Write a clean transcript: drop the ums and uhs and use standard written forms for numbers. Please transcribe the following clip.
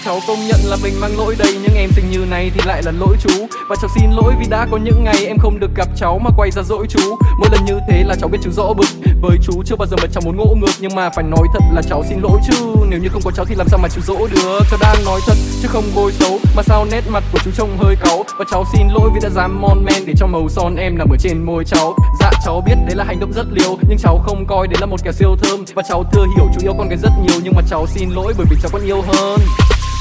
cháu công nhận là mình mang lỗi đây, nhưng em xinh như này thì lại là lỗi chú. Và cháu xin lỗi vì đã có những ngày em không được gặp cháu mà quay ra dỗi chú. Mỗi lần như thế là cháu biết chú rõ bực. Với chú chưa bao giờ mà cháu muốn ngỗ ngược, nhưng mà phải nói thật là cháu xin lỗi chứ. Nếu như không có cháu thì làm sao mà chú dỗ được. Cháu đang nói thật chứ không bôi xấu, mà sao nét mặt của chú trông hơi cáu. Và cháu xin lỗi vì đã dám mon men để cho màu son em nằm ở trên môi cháu. Dạ cháu biết đấy là hành động rất liều, nhưng cháu không coi đấy là một kẻ siêu thơm. Và cháu thừa hiểu chú yêu con gái rất nhiều, nhưng mà cháu xin lỗi bởi vì cháu còn yêu hơn.